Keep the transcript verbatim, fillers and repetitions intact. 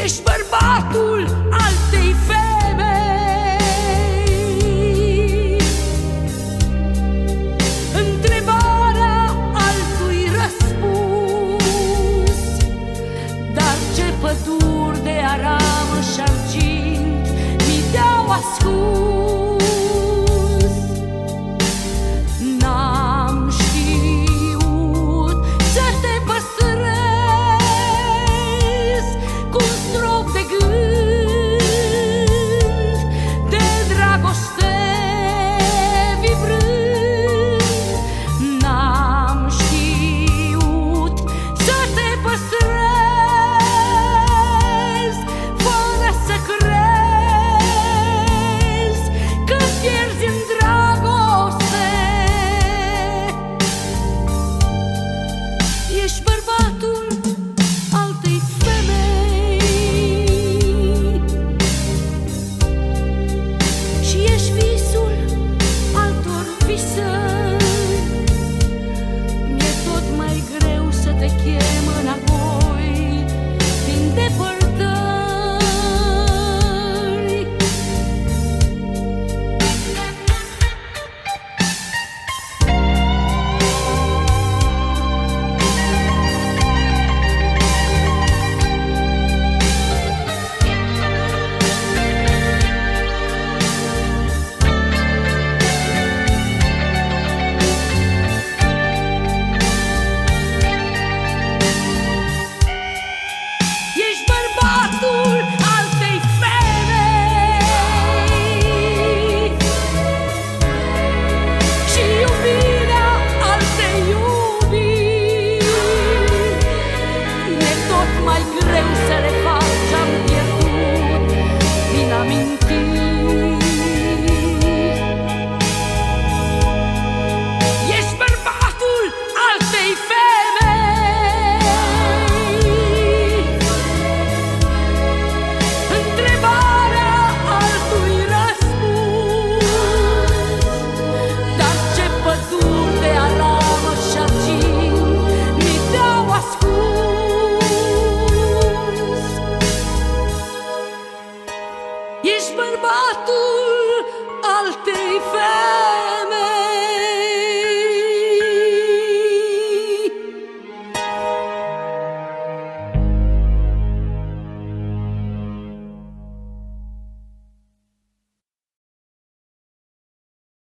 Ești bărbatul altei femei. Întrebarea altui răspuns, dar ce păduri de aramă și argint mi te-au ascuns. N-am știut să te păstrez cu un strop de gând de dragoste vibrând. N-am știut să te păstrez fără să crezi că pierzi în dragoste. Ești bărbatul altei femei și ești visul altor visări. Mi-e tot mai greu să te chem înapoi din depărtări. Ești bărbatul altei femei și iubirea altei iubiri. Mi-e tot mai greu să le fac ce-am pierdut din amintiri. Ești bărbatul altei femei. Întrebarea altui răspuns, dar ce păduri de aramă și argint mi te-au ascuns. Ești bărbatul altei femei.